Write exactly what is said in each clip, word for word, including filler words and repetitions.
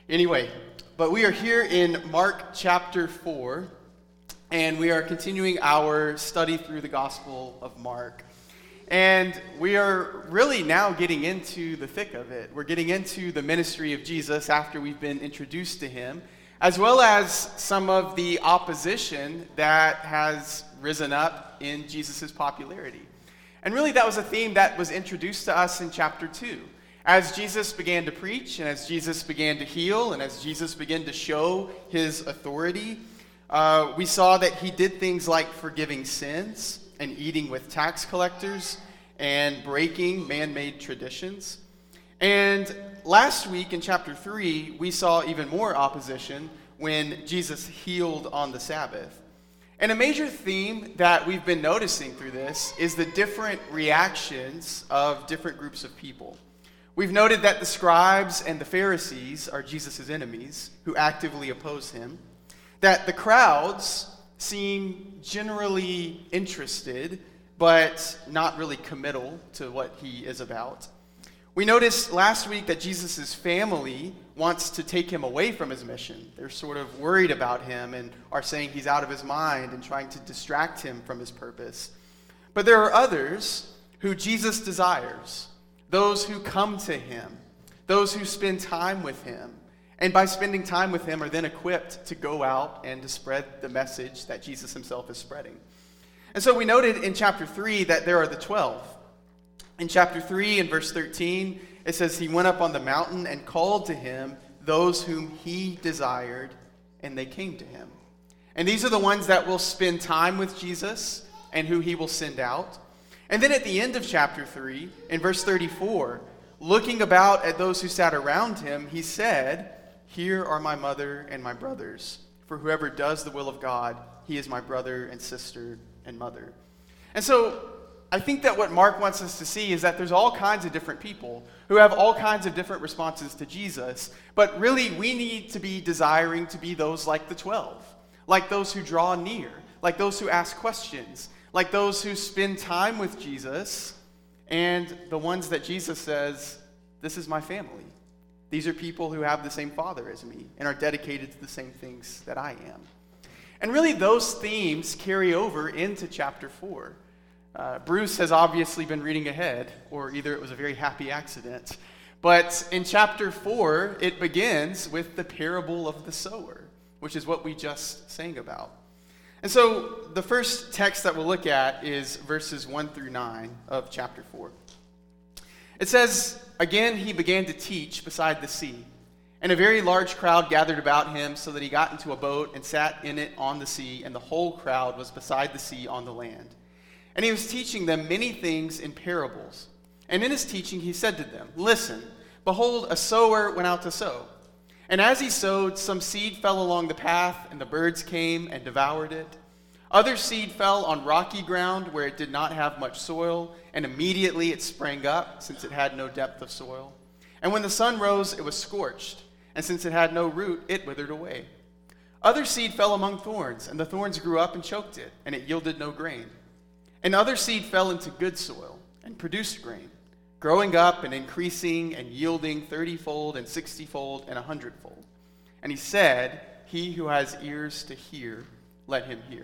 Anyway, but we are here in Mark chapter four, and we are continuing our study through the Gospel of Mark. And we are really now getting into the thick of it. We're getting into the ministry of Jesus after we've been introduced to him, as well as some of the opposition that has risen up in Jesus' popularity. And really that was a theme that was introduced to us in chapter two. As Jesus began to preach, and as Jesus began to heal, and as Jesus began to show his authority, uh, we saw that he did things like forgiving sins, and eating with tax collectors, and breaking man-made traditions. And last week in chapter three, we saw even more opposition when Jesus healed on the Sabbath. And a major theme that we've been noticing through this is the different reactions of different groups of people. We've noted that the scribes and the Pharisees are Jesus' enemies who actively oppose him, that the crowds seem generally interested, but not really committal to what he is about. We noticed last week that Jesus' family wants to take him away from his mission. They're sort of worried about him and are saying he's out of his mind and trying to distract him from his purpose. But there are others who Jesus desires, those who come to him, those who spend time with him, and by spending time with him are then equipped to go out and to spread the message that Jesus himself is spreading. And so we noted in chapter three that there are the twelve. In chapter three, in verse thirteen, it says, he went up on the mountain and called to him those whom he desired, and they came to him. And these are the ones that will spend time with Jesus and who he will send out. And then at the end of chapter three, in verse thirty-four, looking about at those who sat around him, he said, here are my mother and my brothers. For whoever does the will of God, he is my brother and sister and mother. And so I think that what Mark wants us to see is that there's all kinds of different people who have all kinds of different responses to Jesus, but really we need to be desiring to be those like the twelve, like those who draw near, like those who ask questions, like those who spend time with Jesus, and the ones that Jesus says, this is my family. These are people who have the same Father as me and are dedicated to the same things that I am. And really those themes carry over into chapter four. Uh, Bruce has obviously been reading ahead, or either it was a very happy accident. But in chapter four, it begins with the parable of the sower, which is what we just sang about. And so the first text that we'll look at is verses one through nine of chapter four. It says, again, he began to teach beside the sea, and a very large crowd gathered about him, so that he got into a boat and sat in it on the sea, and the whole crowd was beside the sea on the land. And he was teaching them many things in parables. And in his teaching he said to them, listen, behold, a sower went out to sow. And as he sowed, some seed fell along the path, and the birds came and devoured it. Other seed fell on rocky ground where it did not have much soil, and immediately it sprang up, since it had no depth of soil. And when the sun rose, it was scorched, and since it had no root, it withered away. Other seed fell among thorns, and the thorns grew up and choked it, and it yielded no grain. And other seed fell into good soil, and produced grain, growing up and increasing and yielding thirty-fold and sixty-fold and a hundredfold. And he said, he who has ears to hear, let him hear.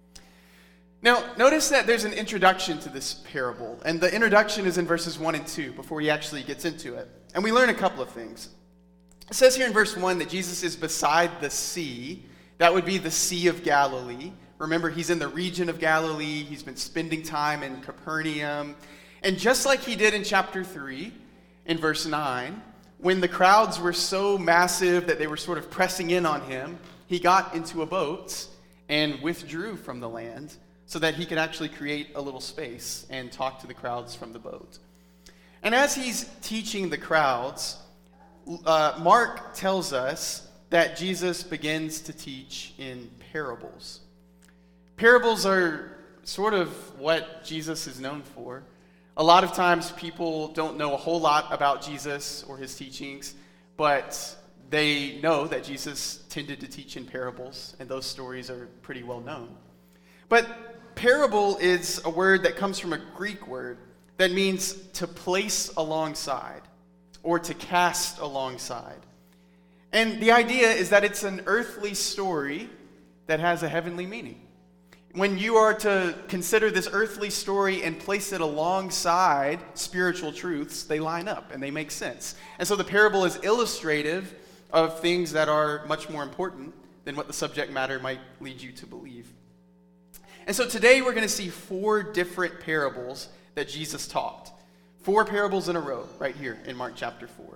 Now, notice that there's an introduction to this parable, and the introduction is in verses one and two before he actually gets into it. And we learn a couple of things. It says here in verse one that Jesus is beside the sea. That would be the Sea of Galilee. Remember, he's in the region of Galilee. He's been spending time in Capernaum. And just like he did in chapter three, in verse nine, when the crowds were so massive that they were sort of pressing in on him, he got into a boat and withdrew from the land so that he could actually create a little space and talk to the crowds from the boat. And as he's teaching the crowds, uh, Mark tells us that Jesus begins to teach in parables. Parables are sort of what Jesus is known for. A lot of times people don't know a whole lot about Jesus or his teachings, but they know that Jesus tended to teach in parables, and those stories are pretty well known. But parable is a word that comes from a Greek word that means to place alongside or to cast alongside. And the idea is that it's an earthly story that has a heavenly meaning. When you are to consider this earthly story and place it alongside spiritual truths, they line up and they make sense. And so the parable is illustrative of things that are much more important than what the subject matter might lead you to believe. And so today we're going to see four different parables that Jesus taught. Four parables in a row right here in Mark chapter four.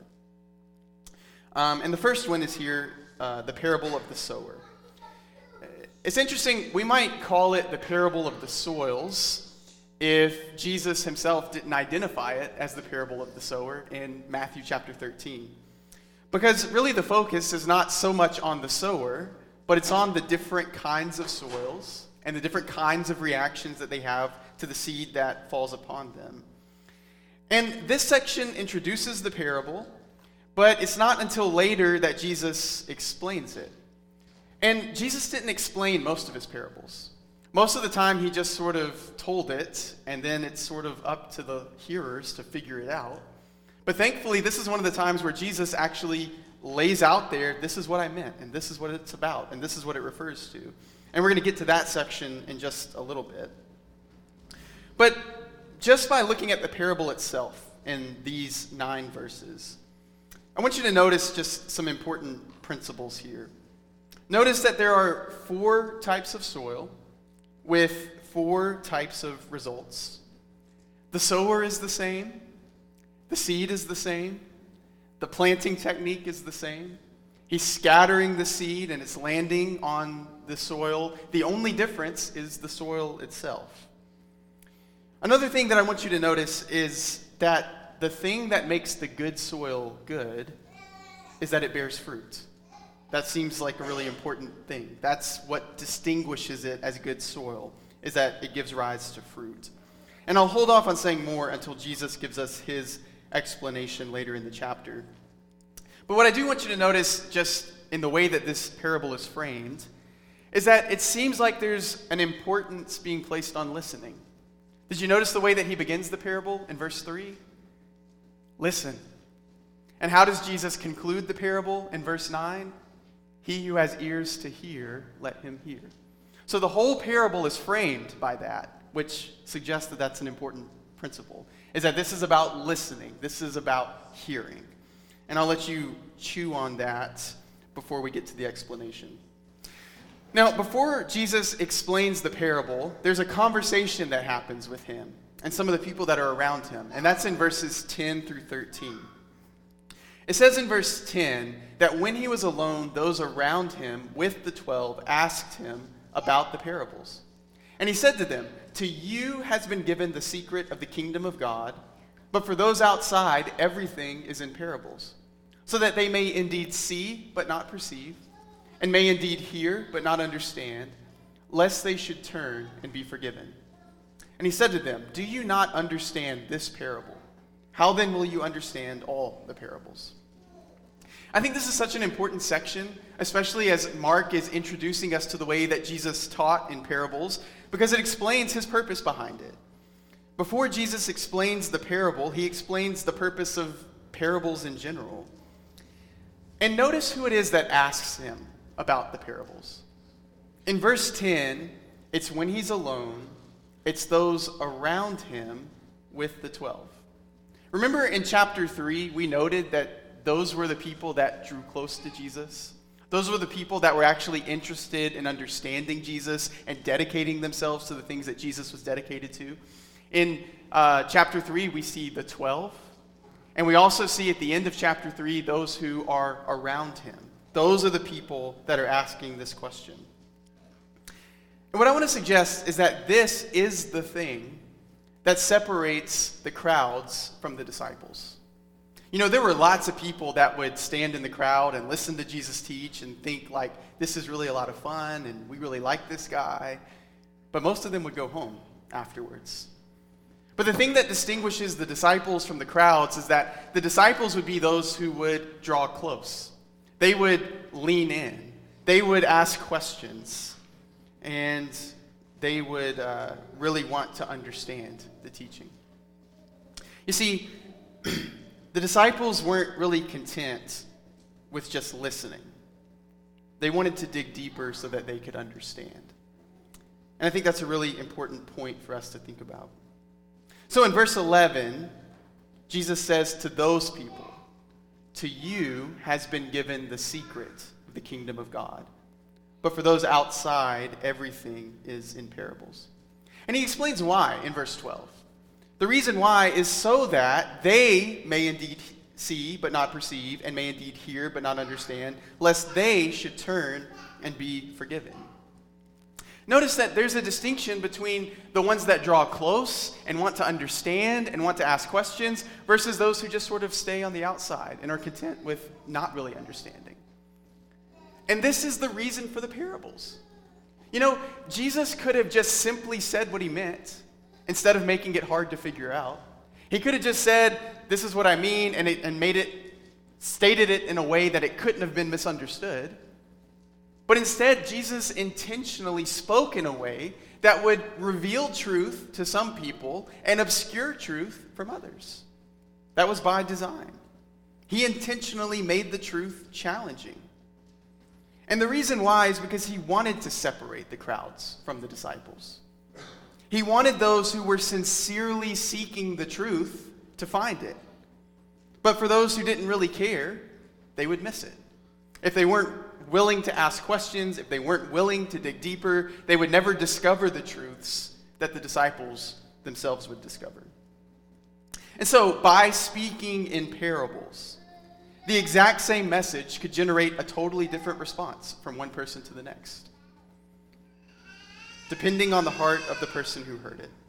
Um, and the first one is here, uh, the parable of the sower. It's interesting, we might call it the parable of the soils if Jesus himself didn't identify it as the parable of the sower in Matthew chapter thirteen. Because really the focus is not so much on the sower, but it's on the different kinds of soils and the different kinds of reactions that they have to the seed that falls upon them. And this section introduces the parable, but it's not until later that Jesus explains it. And Jesus didn't explain most of his parables. Most of the time, he just sort of told it, and then it's sort of up to the hearers to figure it out. But thankfully, this is one of the times where Jesus actually lays out there, this is what I meant, and this is what it's about, and this is what it refers to. And we're going to get to that section in just a little bit. But just by looking at the parable itself in these nine verses, I want you to notice just some important principles here. Notice that there are four types of soil with four types of results. The sower is the same. The seed is the same. The planting technique is the same. He's scattering the seed and it's landing on the soil. The only difference is the soil itself. Another thing that I want you to notice is that the thing that makes the good soil good is that it bears fruit. That seems like a really important thing. That's what distinguishes it as good soil, is that it gives rise to fruit. And I'll hold off on saying more until Jesus gives us his explanation later in the chapter. But what I do want you to notice, just in the way that this parable is framed, is that it seems like there's an importance being placed on listening. Did you notice the way that he begins the parable in verse three? Listen. And how does Jesus conclude the parable in verse nine? He who has ears to hear, let him hear. So the whole parable is framed by that, which suggests that that's an important principle, is that this is about listening. This is about hearing. And I'll let you chew on that before we get to the explanation. Now, before Jesus explains the parable, there's a conversation that happens with him and some of the people that are around him, and that's in verses ten through thirteen. It says in verse ten that when he was alone, those around him with the twelve asked him about the parables. And he said to them, "To you has been given the secret of the kingdom of God, but for those outside, everything is in parables, so that they may indeed see but not perceive, and may indeed hear but not understand, lest they should turn and be forgiven." And he said to them, "Do you not understand this parable? How then will you understand all the parables?" I think this is such an important section, especially as Mark is introducing us to the way that Jesus taught in parables, because it explains his purpose behind it. Before Jesus explains the parable, he explains the purpose of parables in general. And notice who it is that asks him about the parables. In verse ten, it's when he's alone, it's those around him with the twelve. Remember in chapter three, we noted that those were the people that drew close to Jesus. Those were the people that were actually interested in understanding Jesus and dedicating themselves to the things that Jesus was dedicated to. In uh, chapter three, we see the twelve. And we also see at the end of chapter three, those who are around him. Those are the people that are asking this question. And what I want to suggest is that this is the thing that separates the crowds from the disciples. You know, there were lots of people that would stand in the crowd and listen to Jesus teach and think like, this is really a lot of fun and we really like this guy. But most of them would go home afterwards. But the thing that distinguishes the disciples from the crowds is that the disciples would be those who would draw close. They would lean in. They would ask questions. And they would uh, really want to understand the teaching. You see, the disciples weren't really content with just listening. They wanted to dig deeper so that they could understand. And I think that's a really important point for us to think about. So in verse eleven, Jesus says to those people, "To you has been given the secret of the kingdom of God. But for those outside, everything is in parables." And he explains why in verse twelve. The reason why is so that they may indeed see but not perceive, and may indeed hear but not understand, lest they should turn and be forgiven. Notice that there's a distinction between the ones that draw close and want to understand and want to ask questions versus those who just sort of stay on the outside and are content with not really understanding. And this is the reason for the parables. You know, Jesus could have just simply said what he meant instead of making it hard to figure out. He could have just said, "This is what I mean," and, it, and made it, stated it in a way that it couldn't have been misunderstood. But instead, Jesus intentionally spoke in a way that would reveal truth to some people and obscure truth from others. That was by design. He intentionally made the truth challenging. And the reason why is because he wanted to separate the crowds from the disciples. He wanted those who were sincerely seeking the truth to find it. But for those who didn't really care, they would miss it. If they weren't willing to ask questions, if they weren't willing to dig deeper, they would never discover the truths that the disciples themselves would discover. And so, by speaking in parables, the exact same message could generate a totally different response from one person to the next, depending on the heart of the person who heard it.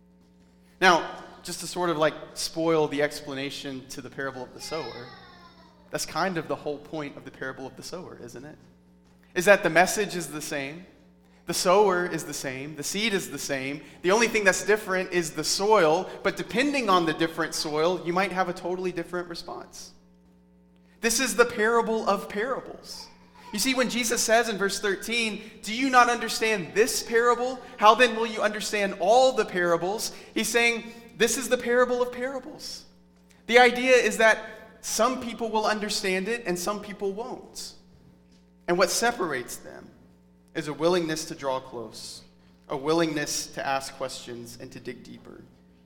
Now, just to sort of like spoil the explanation to the parable of the sower, that's kind of the whole point of the parable of the sower, isn't it? Is that the message is the same, the sower is the same, the seed is the same. The only thing that's different is the soil, but depending on the different soil, you might have a totally different response. This is the parable of parables. You see, when Jesus says in verse thirteen, "Do you not understand this parable? How then will you understand all the parables?" He's saying, this is the parable of parables. The idea is that some people will understand it and some people won't. And what separates them is a willingness to draw close, a willingness to ask questions and to dig deeper.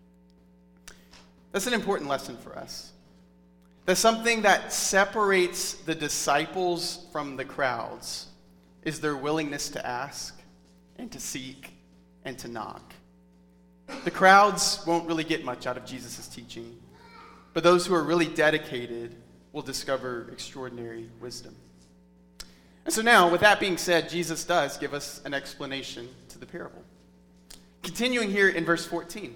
That's an important lesson for us. That something that separates the disciples from the crowds is their willingness to ask and to seek and to knock. The crowds won't really get much out of Jesus' teaching, but those who are really dedicated will discover extraordinary wisdom. And so now, with that being said, Jesus does give us an explanation to the parable. Continuing here in verse fourteen,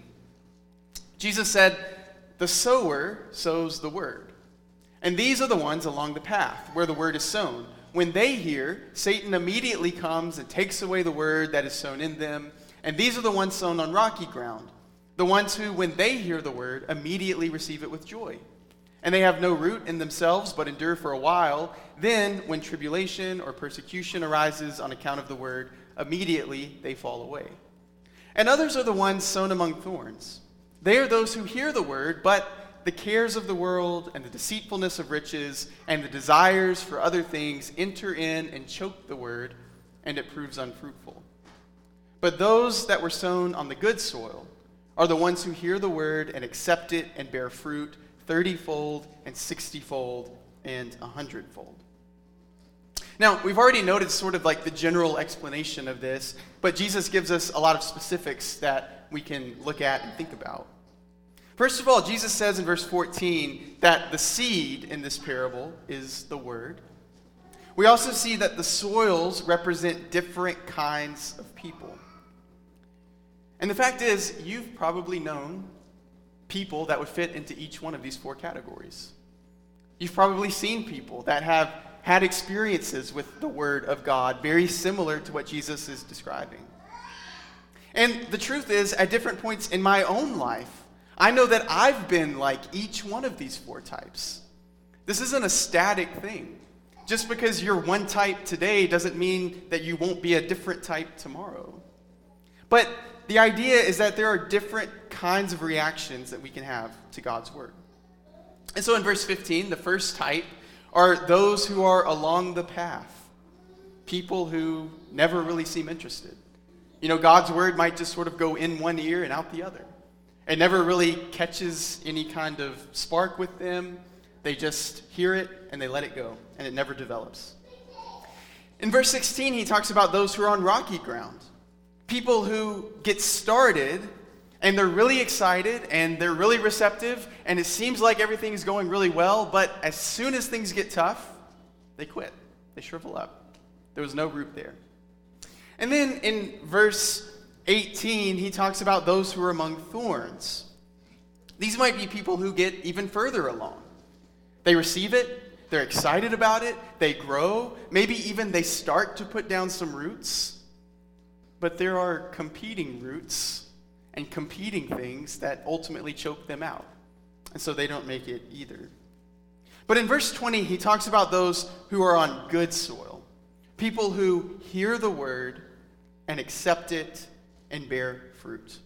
Jesus said, "The sower sows the word. And these are the ones along the path where the word is sown. When they hear, Satan immediately comes and takes away the word that is sown in them. And these are the ones sown on rocky ground, the ones who, when they hear the word, immediately receive it with joy. And they have no root in themselves, but endure for a while. Then, when tribulation or persecution arises on account of the word, immediately they fall away. And others are the ones sown among thorns. They are those who hear the word, but the cares of the world and the deceitfulness of riches and the desires for other things enter in and choke the word, and it proves unfruitful. But those that were sown on the good soil are the ones who hear the word and accept it and bear fruit thirty-fold and sixty-fold and a hundredfold." Now, we've already noted sort of like the general explanation of this, but Jesus gives us a lot of specifics that we can look at and think about. First of all, Jesus says in verse fourteen that the seed in this parable is the word. We also see that the soils represent different kinds of people. And the fact is, you've probably known people that would fit into each one of these four categories. You've probably seen people that have had experiences with the Word of God very similar to what Jesus is describing. And the truth is, at different points in my own life, I know that I've been like each one of these four types. This isn't a static thing. Just because you're one type today doesn't mean that you won't be a different type tomorrow. But the idea is that there are different kinds of reactions that we can have to God's word. And so in verse fifteen, the first type are those who are along the path, people who never really seem interested. You know, God's word might just sort of go in one ear and out the other. It never really catches any kind of spark with them. They just hear it and they let it go, and it never develops. In verse sixteen, he talks about those who are on rocky ground. People who get started, and they're really excited, and they're really receptive, and it seems like everything is going really well, but as soon as things get tough, they quit. They shrivel up. There was no root there. And then in verse eighteen, he talks about those who are among thorns. These might be people who get even further along. They receive it, they're excited about it, they grow, maybe even they start to put down some roots, but there are competing roots and competing things that ultimately choke them out, and so they don't make it either. But in verse twenty, he talks about those who are on good soil, people who hear the word and accept it and bear fruit.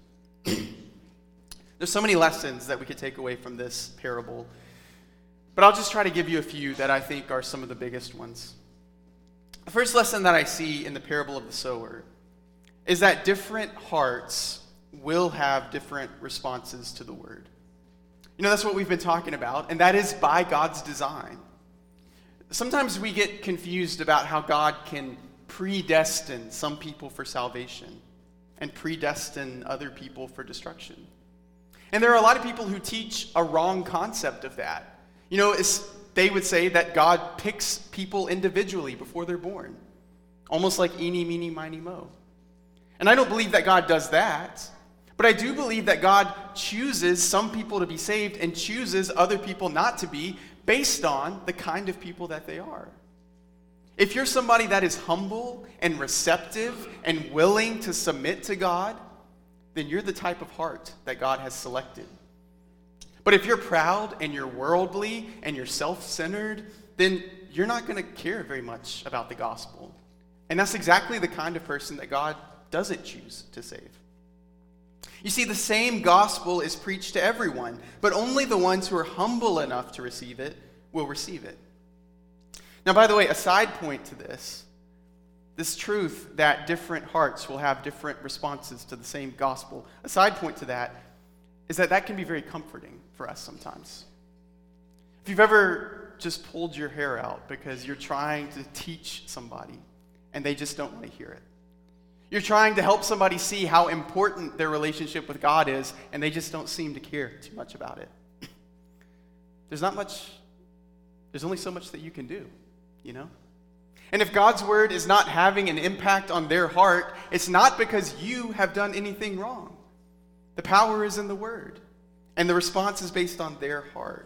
There's so many lessons that we could take away from this parable, but I'll just try to give you a few that I think are some of the biggest ones. The first lesson that I see in the parable of the sower is that different hearts will have different responses to the word. You know, that's what we've been talking about, and that is by God's design. Sometimes we get confused about how God can predestine some people for salvation and predestine other people for destruction. And there are a lot of people who teach a wrong concept of that. You know, it's, they would say that God picks people individually before they're born, almost like eeny, meeny, miny, mo. And I don't believe that God does that, but I do believe that God chooses some people to be saved and chooses other people not to be based on the kind of people that they are. If you're somebody that is humble and receptive and willing to submit to God, then you're the type of heart that God has selected. But if you're proud and you're worldly and you're self-centered, then you're not going to care very much about the gospel. And that's exactly the kind of person that God doesn't choose to save. You see, the same gospel is preached to everyone, but only the ones who are humble enough to receive it will receive it. Now, by the way, a side point to this, this truth that different hearts will have different responses to the same gospel, a side point to that is that that can be very comforting for us sometimes. If you've ever just pulled your hair out because you're trying to teach somebody and they just don't want to hear it. You're trying to help somebody see how important their relationship with God is and they just don't seem to care too much about it. There's not much, there's only so much that you can do, you know? And if God's word is not having an impact on their heart, it's not because you have done anything wrong. The power is in the word, and the response is based on their heart.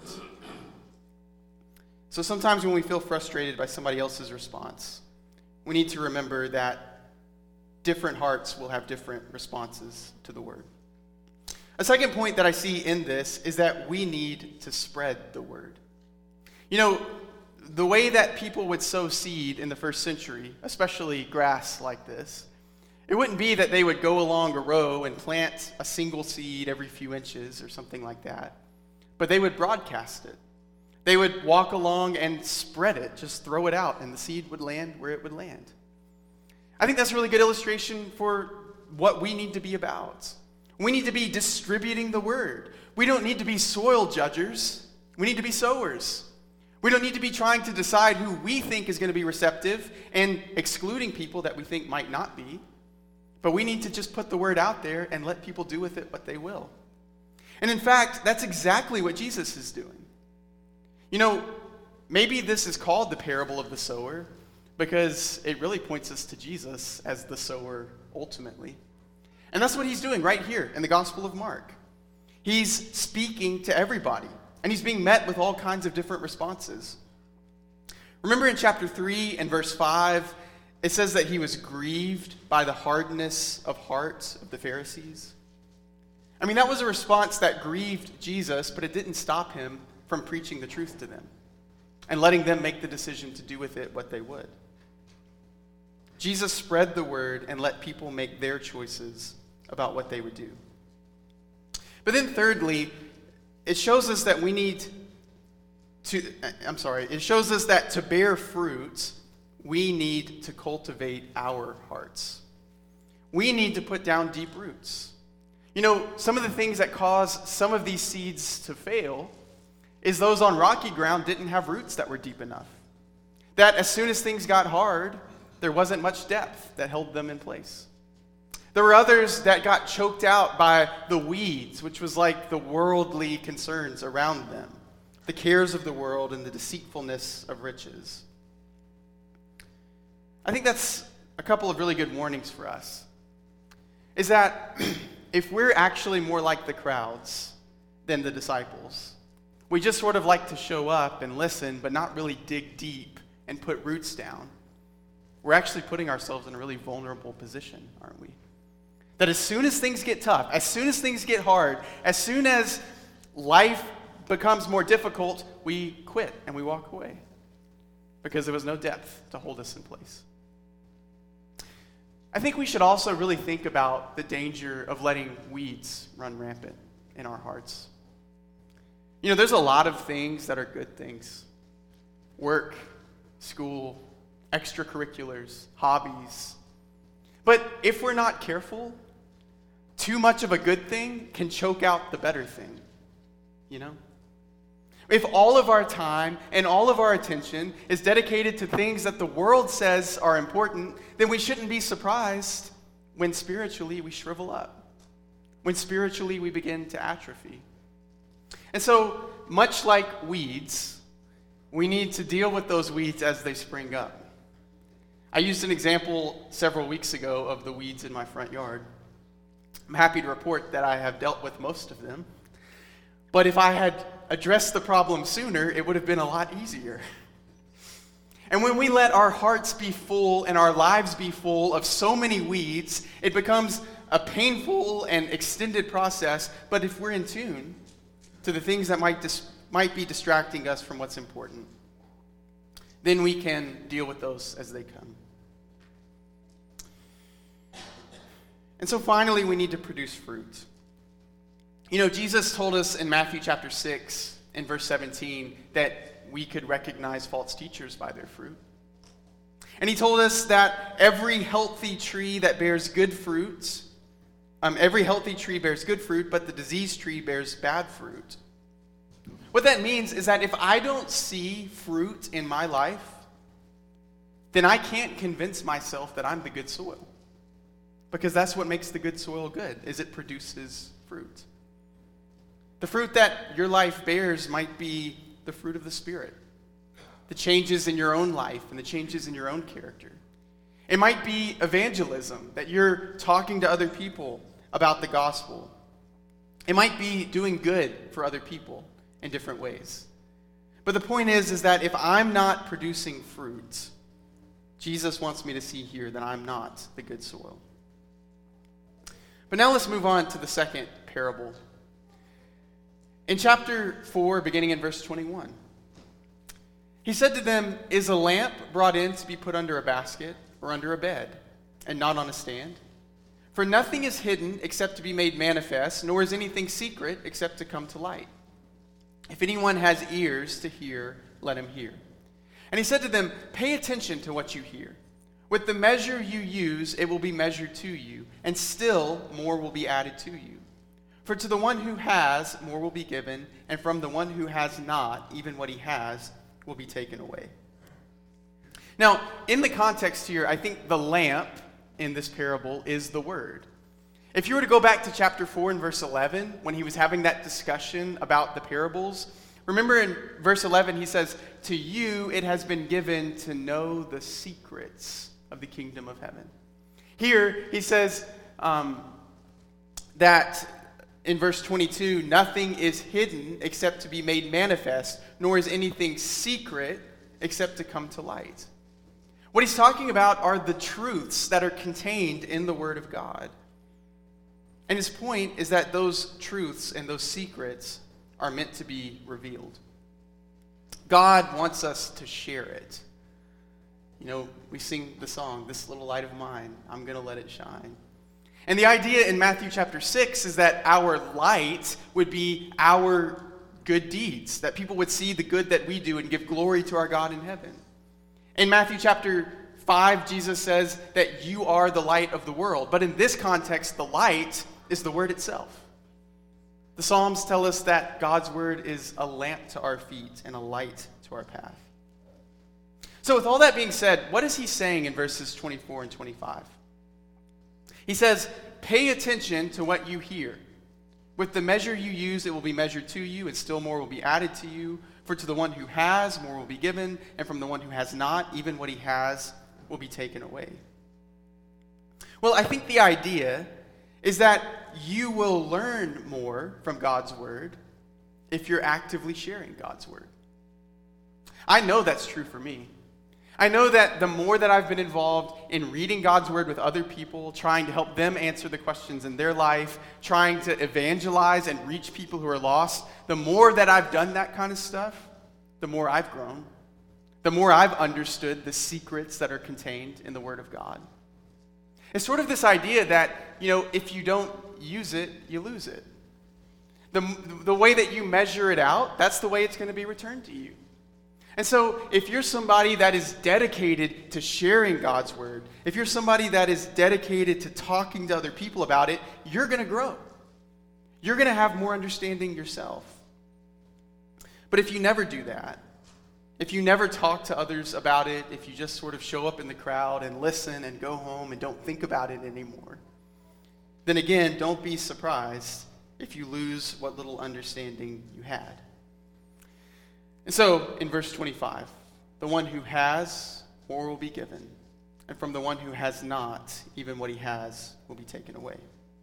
So sometimes when we feel frustrated by somebody else's response, we need to remember that different hearts will have different responses to the word. A second point that I see in this is that we need to spread the word. You know, the way that people would sow seed in the first century, especially grass like this, it wouldn't be that they would go along a row and plant a single seed every few inches or something like that, but they would broadcast it. They would walk along and spread it, just throw it out, and the seed would land where it would land. I think that's a really good illustration for what we need to be about. We need to be distributing the word. We don't need to be soil judgers. We need to be sowers. We don't need to be trying to decide who we think is going to be receptive and excluding people that we think might not be. But we need to just put the word out there and let people do with it what they will. And in fact, that's exactly what Jesus is doing. You know, maybe this is called the parable of the sower because it really points us to Jesus as the sower ultimately. And that's what he's doing right here in the Gospel of Mark. He's speaking to everybody, and he's being met with all kinds of different responses. Remember in chapter three and verse five, it says that he was grieved by the hardness of heart of the Pharisees. I mean, that was a response that grieved Jesus, but it didn't stop him from preaching the truth to them and letting them make the decision to do with it what they would. Jesus spread the word and let people make their choices about what they would do. But then thirdly, it shows us that we need to, I'm sorry, it shows us that to bear fruit, we need to cultivate our hearts. We need to put down deep roots. You know, some of the things that cause some of these seeds to fail is those on rocky ground didn't have roots that were deep enough. That as soon as things got hard, there wasn't much depth that held them in place. There were others that got choked out by the weeds, which was like the worldly concerns around them, the cares of the world and the deceitfulness of riches. I think that's a couple of really good warnings for us. Is that if we're actually more like the crowds than the disciples, we just sort of like to show up and listen, but not really dig deep and put roots down, we're actually putting ourselves in a really vulnerable position, aren't we? That as soon as things get tough, as soon as things get hard, as soon as life becomes more difficult, we quit and we walk away because there was no depth to hold us in place. I think we should also really think about the danger of letting weeds run rampant in our hearts. You know, there's a lot of things that are good things. Work, school, extracurriculars, hobbies. But if we're not careful, too much of a good thing can choke out the better thing, you know? If all of our time and all of our attention is dedicated to things that the world says are important, then we shouldn't be surprised when spiritually we shrivel up, when spiritually we begin to atrophy. And so, much like weeds, we need to deal with those weeds as they spring up. I used an example several weeks ago of the weeds in my front yard. I'm happy to report that I have dealt with most of them. But if I had addressed the problem sooner, it would have been a lot easier. And when we let our hearts be full and our lives be full of so many weeds, it becomes a painful and extended process. But if we're in tune to the things that might dis- might be distracting us from what's important, then we can deal with those as they come. And so finally, we need to produce fruit. You know, Jesus told us in Matthew chapter six, in verse seventeen, that we could recognize false teachers by their fruit. And he told us that every healthy tree that bears good fruit, um, every healthy tree bears good fruit, but the diseased tree bears bad fruit. What that means is that if I don't see fruit in my life, then I can't convince myself that I'm the good soil. Because that's what makes the good soil good, is it produces fruit. The fruit that your life bears might be the fruit of the Spirit, the changes in your own life and the changes in your own character. It might be evangelism, that you're talking to other people about the gospel. It might be doing good for other people in different ways. But the point is, is that if I'm not producing fruit, Jesus wants me to see here that I'm not the good soil. But now let's move on to the second parable. In chapter four, beginning in verse twenty-one, he said to them, "Is a lamp brought in to be put under a basket or under a bed, and not on a stand? For nothing is hidden except to be made manifest, nor is anything secret except to come to light. If anyone has ears to hear, let him hear." And he said to them, "Pay attention to what you hear. With the measure you use, it will be measured to you, and still more will be added to you. For to the one who has, more will be given, and from the one who has not, even what he has will be taken away." Now, in the context here, I think the lamp in this parable is the word. If you were to go back to chapter four and verse eleven, when he was having that discussion about the parables, remember in verse eleven he says, "To you it has been given to know the secrets of the kingdom of heaven." Here he says um, that in verse twenty-two, nothing is hidden except to be made manifest, nor is anything secret except to come to light. What he's talking about are the truths that are contained in the Word of God. And his point is that those truths and those secrets are meant to be revealed. God wants us to share it. You know, we sing the song, "This little light of mine, I'm going to let it shine." And the idea in Matthew chapter six is that our light would be our good deeds, that people would see the good that we do and give glory to our God in heaven. In Matthew chapter five, Jesus says that you are the light of the world. But in this context, the light is the word itself. The Psalms tell us that God's word is a lamp to our feet and a light to our path. So with all that being said, what is he saying in verses twenty-four and twenty-five? He says, pay attention to what you hear. With the measure you use, it will be measured to you, and still more will be added to you. For to the one who has, more will be given, and from the one who has not, even what he has will be taken away. Well, I think the idea is that you will learn more from God's word if you're actively sharing God's word. I know that's true for me. I know that the more that I've been involved in reading God's word with other people, trying to help them answer the questions in their life, trying to evangelize and reach people who are lost, the more that I've done that kind of stuff, the more I've grown, the more I've understood the secrets that are contained in the word of God. It's sort of this idea that, you know, if you don't use it, you lose it. The, the way that you measure it out, that's the way it's going to be returned to you. And so if you're somebody that is dedicated to sharing God's word, if you're somebody that is dedicated to talking to other people about it, you're going to grow. You're going to have more understanding yourself. But if you never do that, if you never talk to others about it, if you just sort of show up in the crowd and listen and go home and don't think about it anymore, then again, don't be surprised if you lose what little understanding you had. And so, in verse twenty-five, the one who has, more will be given, and from the one who has not, even what he has will be taken away.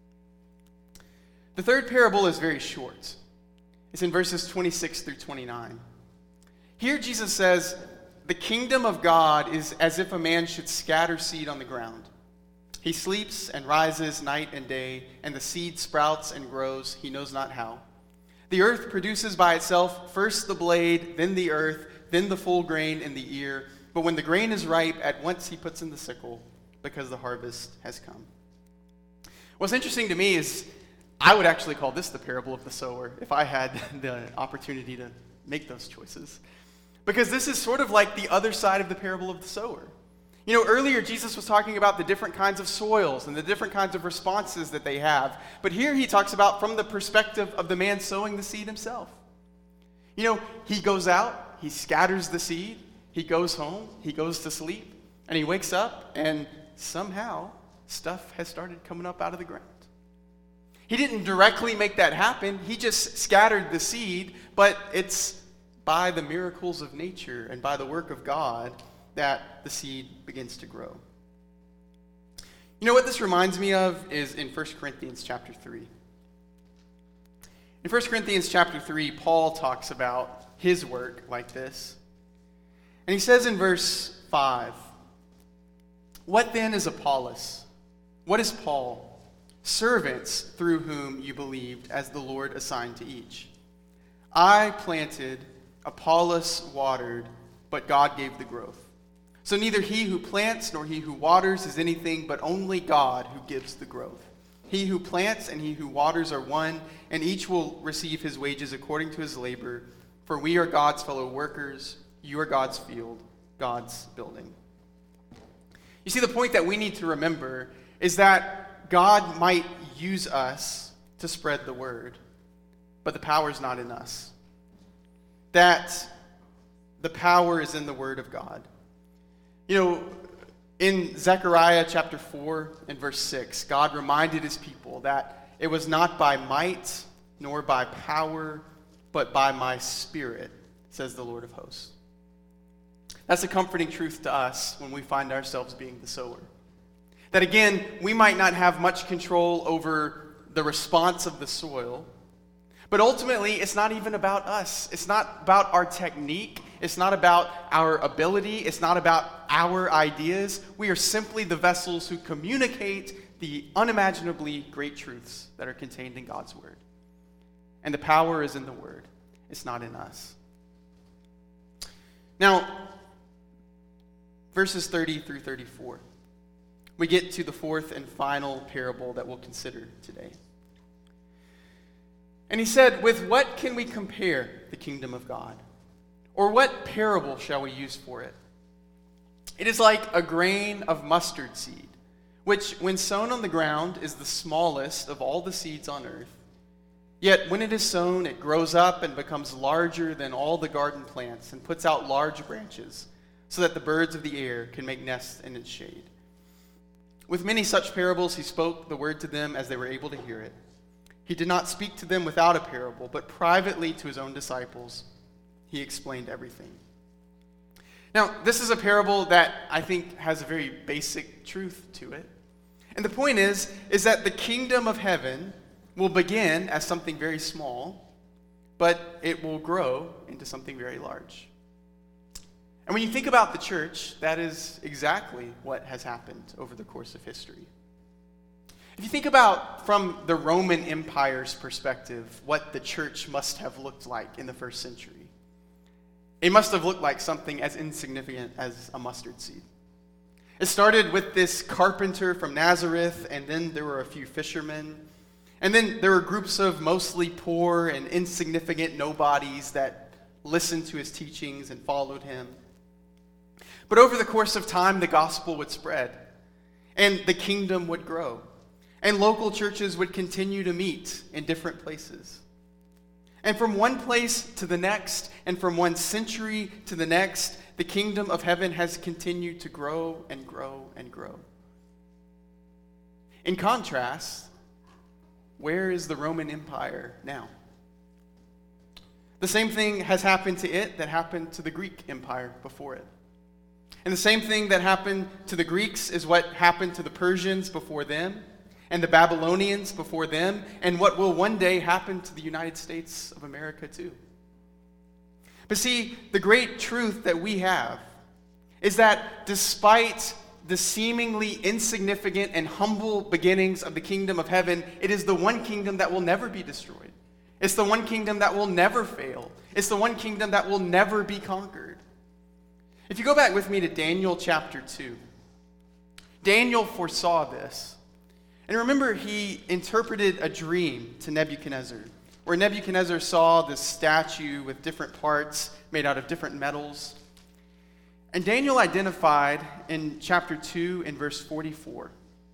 The third parable is very short. It's in verses twenty-six through twenty-nine. Here Jesus says, the kingdom of God is as if a man should scatter seed on the ground. He sleeps and rises night and day, and the seed sprouts and grows, he knows not how. The earth produces by itself first the blade, then the earth, then the full grain in the ear. But when the grain is ripe, at once he puts in the sickle, because the harvest has come. What's interesting to me is I would actually call this the parable of the sower if I had the opportunity to make those choices. Because this is sort of like the other side of the parable of the sower. You know, earlier Jesus was talking about the different kinds of soils and the different kinds of responses that they have. But here he talks about from the perspective of the man sowing the seed himself. You know, he goes out, he scatters the seed, he goes home, he goes to sleep, and he wakes up, and somehow stuff has started coming up out of the ground. He didn't directly make that happen. He just scattered the seed, but it's by the miracles of nature and by the work of God that the seed begins to grow. You know what this reminds me of is in First Corinthians chapter three. In First Corinthians chapter three, Paul talks about his work like this. And he says in verse five, "What then is Apollos? What is Paul? Servants through whom you believed, as the Lord assigned to each. I planted, Apollos watered, but God gave the growth. So neither he who plants nor he who waters is anything, but only God who gives the growth. He who plants and he who waters are one, and each will receive his wages according to his labor. For we are God's fellow workers, you are God's field, God's building." You see, the point that we need to remember is that God might use us to spread the word, but the power is not in us. That the power is in the word of God. You know, in Zechariah chapter four and verse six, God reminded his people that it was not by might nor by power, but by my spirit, says the Lord of hosts. That's a comforting truth to us when we find ourselves being the sower. That again, we might not have much control over the response of the soil, but ultimately, it's not even about us. It's not about our technique. It's not about our ability. It's not about our ideas. We are simply the vessels who communicate the unimaginably great truths that are contained in God's word. And the power is in the word. It's not in us. Now, verses thirty through thirty-four. We get to the fourth and final parable that we'll consider today. And he said, with what can we compare the kingdom of God? Or what parable shall we use for it? It is like a grain of mustard seed, which when sown on the ground is the smallest of all the seeds on earth. Yet when it is sown, it grows up and becomes larger than all the garden plants and puts out large branches, so that the birds of the air can make nests in its shade. With many such parables he spoke the word to them as they were able to hear it. He did not speak to them without a parable, but privately to his own disciples he explained everything. Now, this is a parable that I think has a very basic truth to it. And the point is, is that the kingdom of heaven will begin as something very small, but it will grow into something very large. And when you think about the church, that is exactly what has happened over the course of history. If you think about, from the Roman Empire's perspective, what the church must have looked like in the first century, it must have looked like something as insignificant as a mustard seed. It started with this carpenter from Nazareth, and then there were a few fishermen, and then there were groups of mostly poor and insignificant nobodies that listened to his teachings and followed him. But over the course of time, the gospel would spread, and the kingdom would grow, and local churches would continue to meet in different places. And from one place to the next, and from one century to the next, the kingdom of heaven has continued to grow and grow and grow. In contrast, where is the Roman Empire now? The same thing has happened to it that happened to the Greek Empire before it. And the same thing that happened to the Greeks is what happened to the Persians before them, and the Babylonians before them, and what will one day happen to the United States of America too. But see, the great truth that we have is that despite the seemingly insignificant and humble beginnings of the kingdom of heaven, it is the one kingdom that will never be destroyed. It's the one kingdom that will never fail. It's the one kingdom that will never be conquered. If you go back with me to Daniel chapter two, Daniel foresaw this. And remember, he interpreted a dream to Nebuchadnezzar, where Nebuchadnezzar saw this statue with different parts made out of different metals. And Daniel identified in chapter two, in verse forty-four,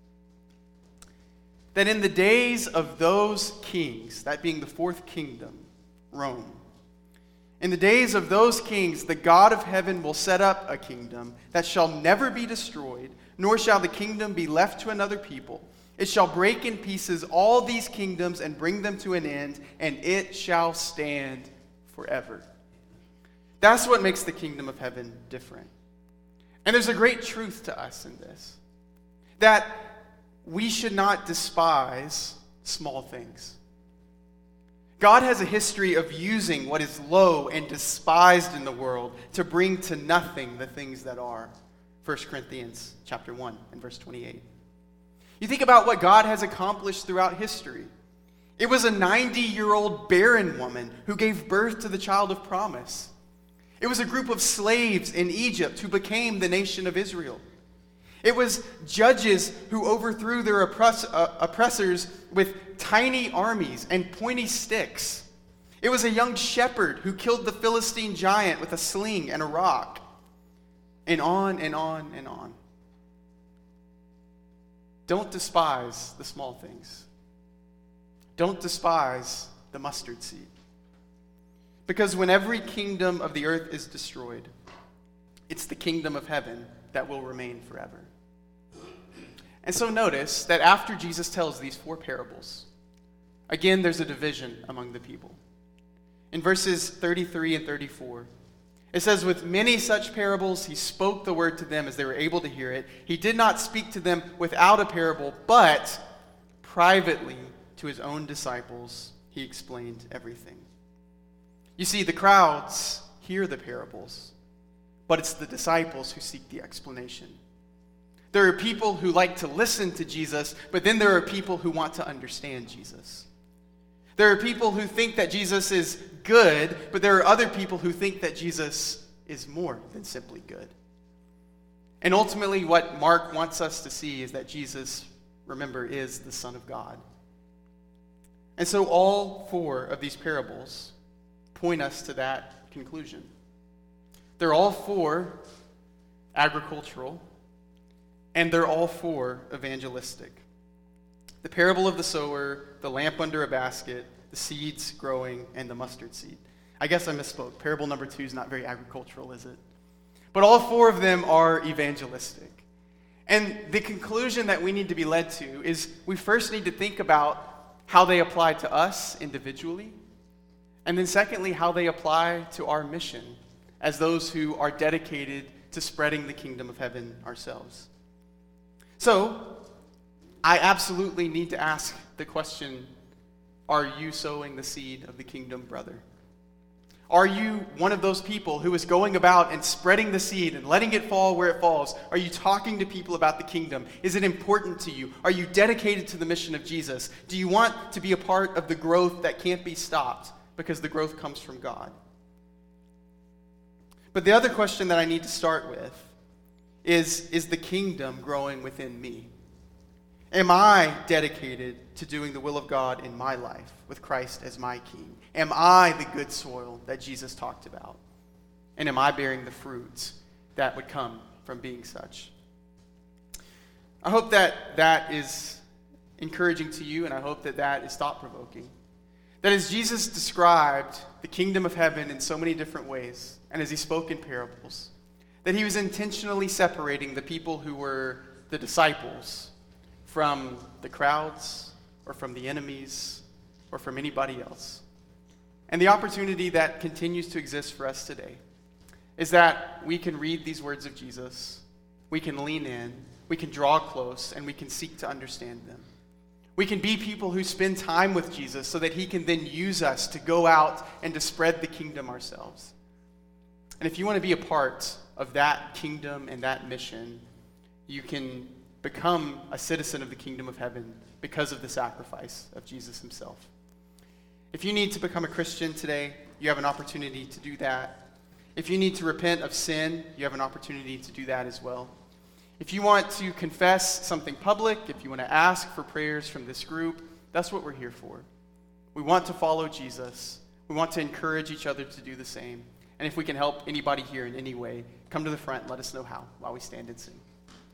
that in the days of those kings, that being the fourth kingdom, Rome, in the days of those kings, the God of heaven will set up a kingdom that shall never be destroyed, nor shall the kingdom be left to another people. It shall break in pieces all these kingdoms and bring them to an end, and it shall stand forever. That's what makes the kingdom of heaven different. And there's a great truth to us in this, that we should not despise small things. God has a history of using what is low and despised in the world to bring to nothing the things that are. First Corinthians chapter one and verse twenty-eight. You think about what God has accomplished throughout history. It was a ninety-year-old barren woman who gave birth to the child of promise. It was a group of slaves in Egypt who became the nation of Israel. It was judges who overthrew their oppress- uh, oppressors with tiny armies and pointy sticks. It was a young shepherd who killed the Philistine giant with a sling and a rock. And on and on and on. Don't despise the small things. Don't despise the mustard seed. Because when every kingdom of the earth is destroyed, it's the kingdom of heaven that will remain forever. And so notice that after Jesus tells these four parables, again there's a division among the people. In verses thirty-three and thirty-four, it says, with many such parables, he spoke the word to them as they were able to hear it. He did not speak to them without a parable, but privately to his own disciples, he explained everything. You see, the crowds hear the parables, but it's the disciples who seek the explanation. There are people who like to listen to Jesus, but then there are people who want to understand Jesus. There are people who think that Jesus is good, but there are other people who think that Jesus is more than simply good. And ultimately, what Mark wants us to see is that Jesus, remember, is the Son of God. And so all four of these parables point us to that conclusion. They're all four agricultural, and they're all four evangelistic. The parable of the sower, the lamp under a basket, the seeds growing, and the mustard seed. I guess I misspoke. Parable number two is not very agricultural, is it? But all four of them are evangelistic. And the conclusion that we need to be led to is we first need to think about how they apply to us individually, and then secondly, how they apply to our mission as those who are dedicated to spreading the kingdom of heaven ourselves. So, I absolutely need to ask the question, are you sowing the seed of the kingdom, brother? Are you one of those people who is going about and spreading the seed and letting it fall where it falls? Are you talking to people about the kingdom? Is it important to you? Are you dedicated to the mission of Jesus? Do you want to be a part of the growth that can't be stopped because the growth comes from God? But the other question that I need to start with is, is the kingdom growing within me? Am I dedicated to doing the will of God in my life with Christ as my king? Am I the good soil that Jesus talked about? And am I bearing the fruits that would come from being such? I hope that that is encouraging to you, and I hope that that is thought-provoking. That as Jesus described the kingdom of heaven in so many different ways, and as he spoke in parables, that he was intentionally separating the people who were the disciples from the crowds, or from the enemies, or from anybody else. And the opportunity that continues to exist for us today is that we can read these words of Jesus, we can lean in, we can draw close, and we can seek to understand them. We can be people who spend time with Jesus so that he can then use us to go out and to spread the kingdom ourselves. And if you want to be a part of that kingdom and that mission, you can become a citizen of the kingdom of heaven because of the sacrifice of Jesus himself. If you need to become a Christian today, you have an opportunity to do that. If you need to repent of sin, you have an opportunity to do that as well. If you want to confess something public, if you want to ask for prayers from this group, that's what we're here for. We want to follow Jesus. We want to encourage each other to do the same. And if we can help anybody here in any way, come to the front and let us know how while we stand and sing.